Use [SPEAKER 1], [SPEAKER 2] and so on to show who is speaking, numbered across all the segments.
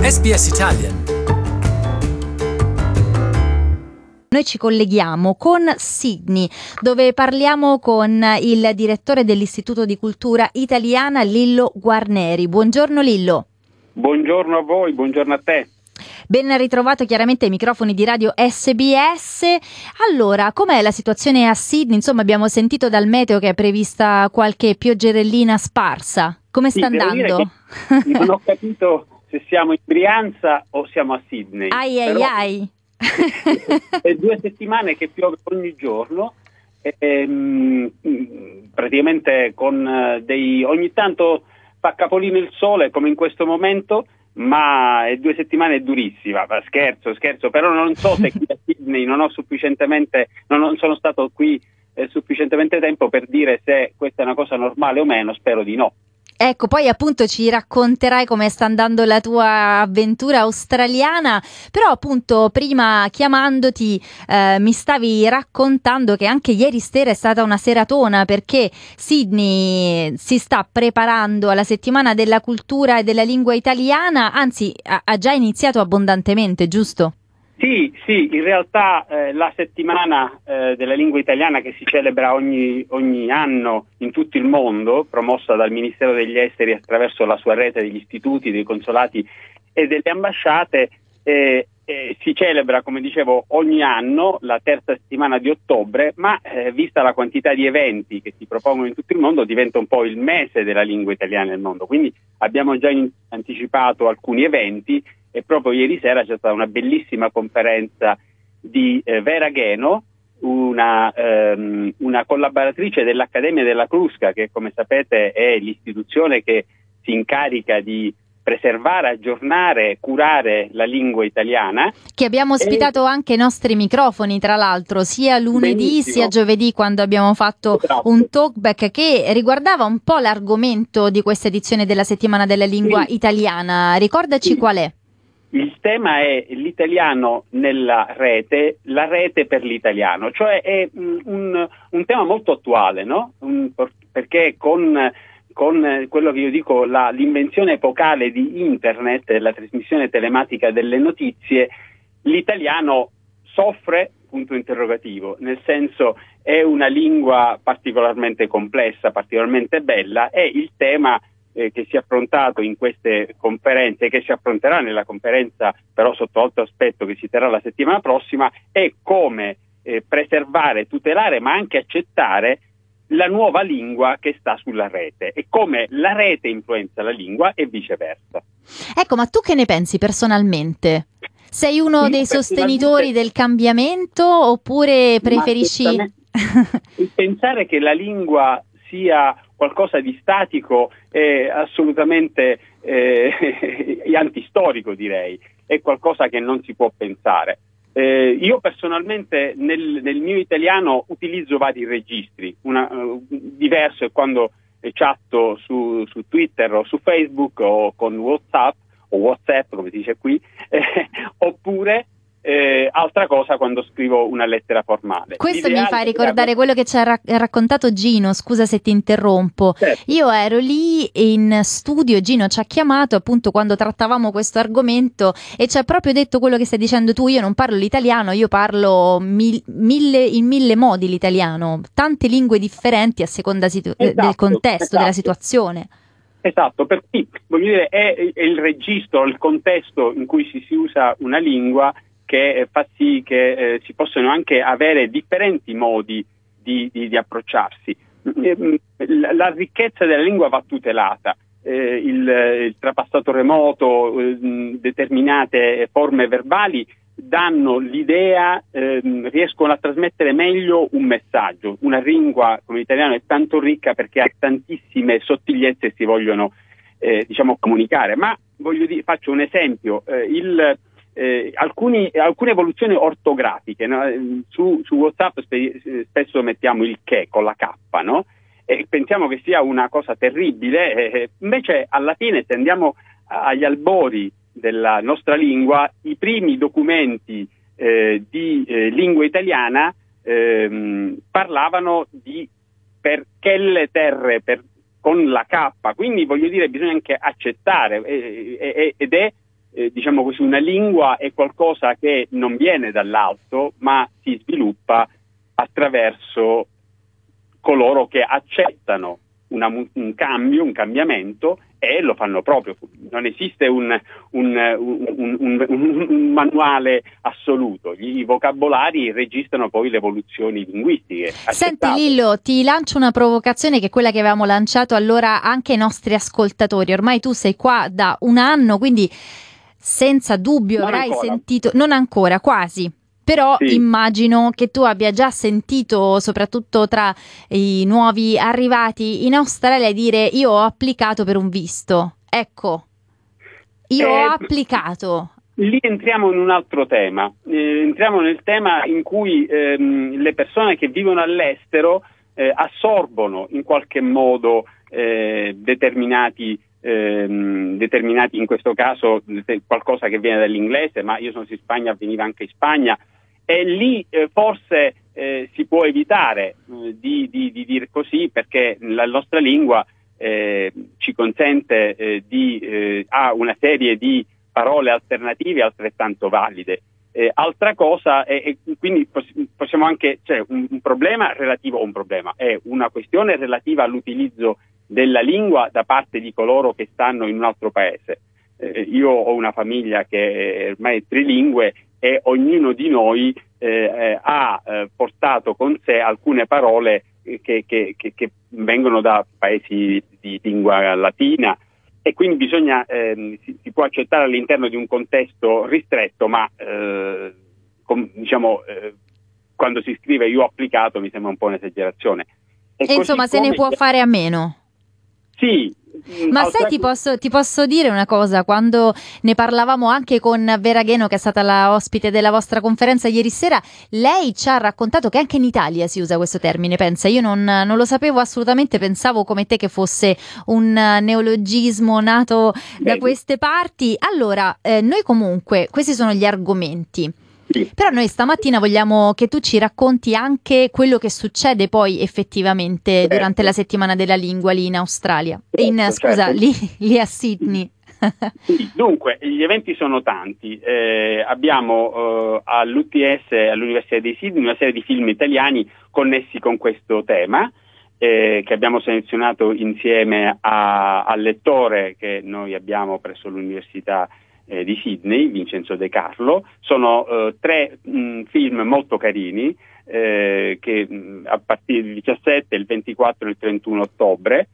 [SPEAKER 1] SBS Italian.
[SPEAKER 2] Noi ci colleghiamo con Sydney, dove parliamo con il direttore dell'Istituto di Cultura Italiana, Lillo Guarneri. Buongiorno Lillo.
[SPEAKER 3] Buongiorno a voi, buongiorno a te.
[SPEAKER 2] Ben ritrovato chiaramente ai microfoni di radio SBS. Allora, com'è la situazione a Sydney? Insomma, abbiamo sentito dal meteo che è prevista qualche pioggerellina sparsa. Come sta andando?
[SPEAKER 3] Non ho capito se siamo in Brianza o siamo a Sydney.
[SPEAKER 2] Ai.
[SPEAKER 3] È 2 settimane che piove ogni giorno, praticamente con ogni tanto fa capolino il sole come in questo momento, ma è 2 settimane durissima. Scherzo, però non so se qui a Sydney non sono stato qui sufficientemente tempo per dire se questa è una cosa normale o meno. Spero di no.
[SPEAKER 2] Ecco, poi appunto ci racconterai come sta andando la tua avventura australiana, però appunto prima chiamandoti mi stavi raccontando che anche ieri sera è stata una seratona, perché Sydney si sta preparando alla settimana della cultura e della lingua italiana, anzi ha già iniziato abbondantemente, giusto?
[SPEAKER 3] Sì, in realtà la settimana della lingua italiana, che si celebra ogni anno in tutto il mondo, promossa dal Ministero degli Esteri attraverso la sua rete degli istituti, dei consolati e delle ambasciate, si celebra, come dicevo, ogni anno, la terza settimana di ottobre, ma vista la quantità di eventi che si propongono in tutto il mondo, diventa un po' il mese della lingua italiana nel mondo. Quindi abbiamo già anticipato alcuni eventi, e proprio ieri sera c'è stata una bellissima conferenza di Vera Gheno, una collaboratrice dell'Accademia della Crusca, che come sapete è l'istituzione che si incarica di preservare, aggiornare, curare la lingua italiana.
[SPEAKER 2] Che abbiamo ospitato anche ai nostri microfoni, tra l'altro, sia lunedì
[SPEAKER 3] Benissimo.
[SPEAKER 2] sia giovedì, quando abbiamo fatto un talkback che riguardava un po' l'argomento di questa edizione della settimana della lingua italiana. Ricordaci qual è.
[SPEAKER 3] Il tema è l'italiano nella rete, la rete per l'italiano, cioè è un tema molto attuale, no? Perché con quello che io dico, l'invenzione epocale di internet, la trasmissione telematica delle notizie, l'italiano soffre, punto interrogativo, nel senso è una lingua particolarmente complessa, particolarmente bella, e il tema che si è affrontato in queste conferenze, che si affronterà nella conferenza però sotto altro aspetto che si terrà la settimana prossima, è come preservare, tutelare ma anche accettare la nuova lingua che sta sulla rete e come la rete influenza la lingua e viceversa.
[SPEAKER 2] Ecco, ma tu che ne pensi personalmente? Sei uno dei sostenitori del cambiamento oppure preferisci...
[SPEAKER 3] Pensare che la lingua sia qualcosa di statico è assolutamente antistorico, direi, è qualcosa che non si può pensare. Io personalmente nel mio italiano utilizzo vari registri, diverso è quando chatto su Twitter o su Facebook o con WhatsApp o WhatsApp come si dice qui, oppure altra cosa quando scrivo una lettera formale.
[SPEAKER 2] Questo mi fa ricordare quello che ci ha raccontato Gino, scusa se ti interrompo.
[SPEAKER 3] Certo.
[SPEAKER 2] Io ero lì in studio, Gino ci ha chiamato appunto quando trattavamo questo argomento e ci ha proprio detto quello che stai dicendo tu. Io non parlo l'italiano, io parlo in mille modi l'italiano, tante lingue differenti a seconda del contesto, della situazione.
[SPEAKER 3] Esatto, per cui voglio dire è il registro, il contesto in cui si usa una lingua che fa sì che si possono anche avere differenti modi di approcciarsi. La ricchezza della lingua va tutelata, il trapassato remoto, determinate forme verbali danno l'idea, riescono a trasmettere meglio un messaggio. Una lingua come l'italiano è tanto ricca perché ha tantissime sottigliezze e si vogliono comunicare. Ma faccio un esempio, alcune evoluzioni ortografiche, no? Su WhatsApp spesso mettiamo il che con la K, no? E pensiamo che sia una cosa terribile, invece alla fine, se andiamo agli albori della nostra lingua, i primi documenti di lingua italiana parlavano di perché le terre con la K, quindi voglio dire bisogna anche accettare ed è diciamo così, una lingua è qualcosa che non viene dall'alto, ma si sviluppa attraverso coloro che accettano un cambio, un cambiamento, e lo fanno proprio. Non esiste un manuale assoluto, i vocabolari registrano poi le evoluzioni linguistiche.
[SPEAKER 2] Senti Lillo, ti lancio una provocazione che è quella che avevamo lanciato allora anche ai nostri ascoltatori. Ormai tu sei qua da un anno, quindi senza dubbio avrai sentito, non ancora, quasi. Però sì, immagino che tu abbia già sentito, soprattutto tra i nuovi arrivati in Australia, dire: io ho applicato per un visto. Ecco, io ho applicato.
[SPEAKER 3] Lì entriamo in un altro tema. Entriamo nel tema in cui le persone che vivono all'estero assorbono in qualche modo determinati, in questo caso qualcosa che viene dall'inglese, ma io sono in Spagna, avveniva anche in Spagna. E lì forse si può evitare di dire così, perché la nostra lingua ci consente ha una serie di parole alternative altrettanto valide. Altra cosa, e quindi possiamo anche, cioè un problema relativo, è una questione relativa all'utilizzo della lingua da parte di coloro che stanno in un altro paese. Io ho una famiglia che ormai è trilingue, e ognuno di noi ha portato con sé alcune parole che vengono da paesi di lingua latina, e quindi bisogna si può accettare all'interno di un contesto ristretto, ma quando si scrive "io ho applicato" mi sembra un po' un'esagerazione.
[SPEAKER 2] E insomma, se ne può fare a meno.
[SPEAKER 3] Sì.
[SPEAKER 2] Ma sai, ti posso dire una cosa: quando ne parlavamo anche con Vera Gheno, che è stata la ospite della vostra conferenza ieri sera, lei ci ha raccontato che anche in Italia si usa questo termine. Pensa, io non lo sapevo assolutamente, pensavo come te che fosse un neologismo nato da queste parti. Allora, noi comunque, questi sono gli argomenti. Però noi stamattina vogliamo che tu ci racconti anche quello che succede poi effettivamente durante la settimana della lingua lì in Australia, lì a Sydney.
[SPEAKER 3] Sì, dunque, gli eventi sono tanti. Abbiamo all'UTS, all'Università di Sydney, una serie di film italiani connessi con questo tema, che abbiamo selezionato insieme al lettore che noi abbiamo presso l'Università di Sydney, Vincenzo De Carlo. Sono 3 film molto carini che a partire del 17, il 24 e il 31 ottobre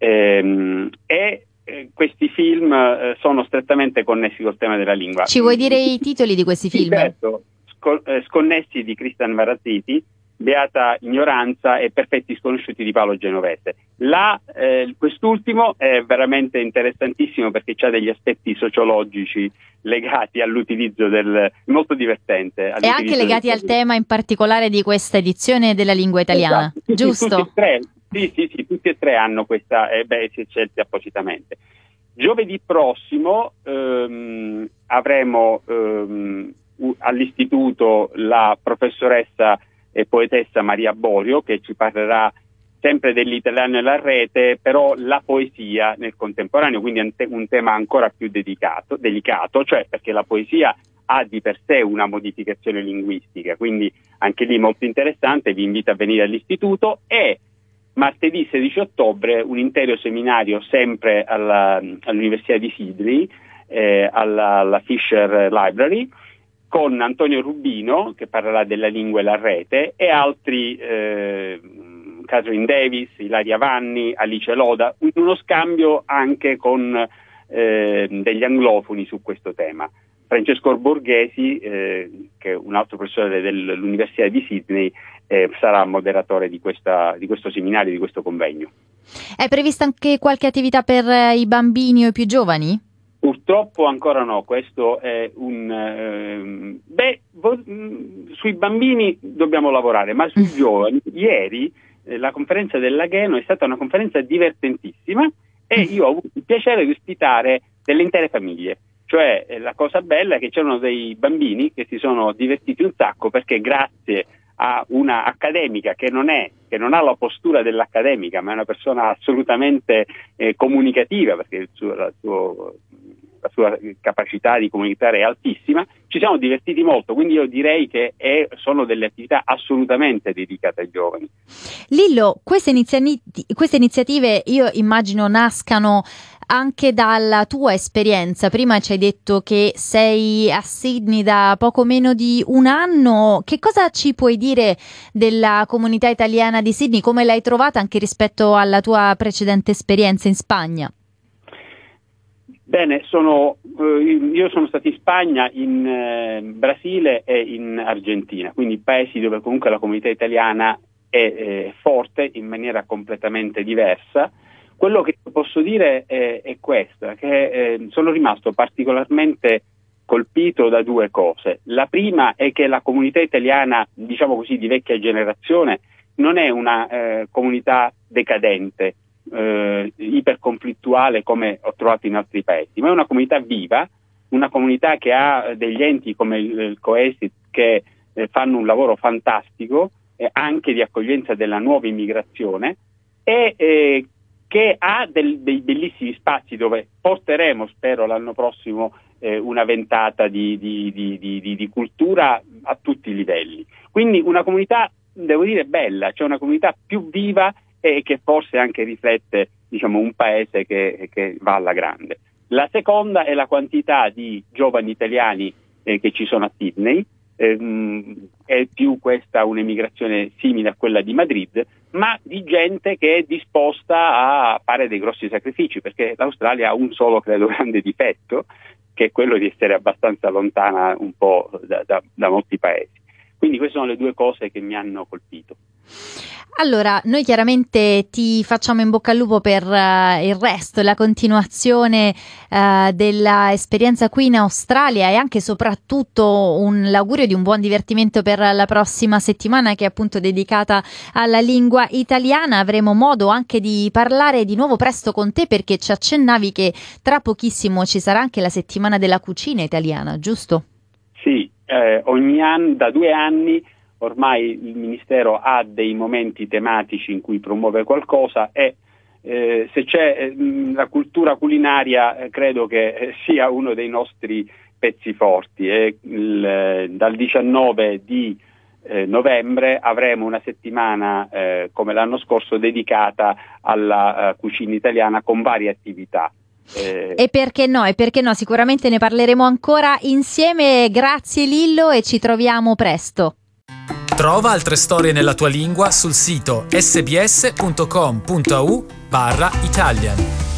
[SPEAKER 3] questi film sono strettamente connessi col tema della lingua.
[SPEAKER 2] Ci vuoi dire i titoli di questi film?
[SPEAKER 3] Certo, Sconnessi di Cristian Varazziti, Beata ignoranza e Perfetti sconosciuti di Paolo Genovese. Quest'ultimo è veramente interessantissimo perché ha degli aspetti sociologici legati all'utilizzo molto divertente.
[SPEAKER 2] E anche legati al tema in particolare di questa edizione della lingua italiana, esatto. Giusto?
[SPEAKER 3] Sì, tutti e 3 hanno questa, si è scelti appositamente. Giovedì prossimo avremo all'istituto la professoressa e poetessa Maria Borio, che ci parlerà sempre dell'italiano e la rete, però la poesia nel contemporaneo, quindi un tema ancora più delicato, cioè perché la poesia ha di per sé una modificazione linguistica, quindi anche lì molto interessante. Vi invito a venire all'istituto. E martedì 16 ottobre un intero seminario sempre all'Università di Sydney, alla Fisher Library, con Antonio Rubino, che parlerà della lingua e la rete, e altri, Catherine Davis, Ilaria Vanni, Alice Loda, uno scambio anche con degli anglofoni su questo tema. Francesco Borghesi, che è un altro professore dell'Università di Sydney, sarà moderatore di questo seminario, di questo convegno.
[SPEAKER 2] È prevista anche qualche attività per i bambini o i più giovani?
[SPEAKER 3] Purtroppo ancora no, questo è sui bambini dobbiamo lavorare, ma sui giovani, ieri la conferenza della Gheno è stata una conferenza divertentissima, e io ho avuto il piacere di ospitare delle intere famiglie. Cioè, la cosa bella è che c'erano dei bambini che si sono divertiti un sacco, perché grazie a una accademica che non ha la postura dell'accademica, ma è una persona assolutamente comunicativa, perché la sua capacità di comunicare è altissima. Ci siamo divertiti molto, quindi io direi che sono delle attività assolutamente dedicate ai giovani.
[SPEAKER 2] Lillo, queste iniziative io immagino nascano anche dalla tua esperienza. Prima ci hai detto che sei a Sydney da poco meno di un anno. Che cosa ci puoi dire della comunità italiana di Sydney? Come l'hai trovata anche rispetto alla tua precedente esperienza in Spagna?
[SPEAKER 3] Bene, io sono stato in Spagna, in Brasile e in Argentina, quindi paesi dove comunque la comunità italiana è forte in maniera completamente diversa. Quello che posso dire è questo, che sono rimasto particolarmente colpito da due cose. La prima è che la comunità italiana, diciamo così, di vecchia generazione, non è una comunità decadente, iperconflittuale come ho trovato in altri paesi, ma è una comunità viva, una comunità che ha degli enti come il Coesit che fanno un lavoro fantastico, anche di accoglienza della nuova immigrazione, e che ha dei bellissimi spazi dove porteremo, spero l'anno prossimo, una ventata di cultura a tutti i livelli. Quindi una comunità, devo dire, bella, cioè una comunità più viva e che forse anche riflette, diciamo, un paese che va alla grande. La seconda è la quantità di giovani italiani che ci sono a Sydney. È più questa un'emigrazione simile a quella di Madrid, ma di gente che è disposta a fare dei grossi sacrifici, perché l'Australia ha un solo, credo, grande difetto, che è quello di essere abbastanza lontana un po' da molti paesi. Quindi queste sono le due cose che mi hanno colpito.
[SPEAKER 2] Allora, noi chiaramente ti facciamo in bocca al lupo per il resto, la continuazione della esperienza qui in Australia, e anche soprattutto l'augurio di un buon divertimento per la prossima settimana, che è appunto dedicata alla lingua italiana. Avremo modo anche di parlare di nuovo presto con te, perché ci accennavi che tra pochissimo ci sarà anche la settimana della cucina italiana, giusto?
[SPEAKER 3] Sì, ogni anno, da 2 anni, ormai il Ministero ha dei momenti tematici in cui promuove qualcosa, e se c'è la cultura culinaria, credo che sia uno dei nostri pezzi forti. Dal 19 di novembre avremo una settimana come l'anno scorso dedicata alla cucina italiana con varie attività.
[SPEAKER 2] E perché no, sicuramente ne parleremo ancora insieme. Grazie Lillo, e ci troviamo presto.
[SPEAKER 1] Trova altre storie nella tua lingua sul sito sbs.com.au/Italian.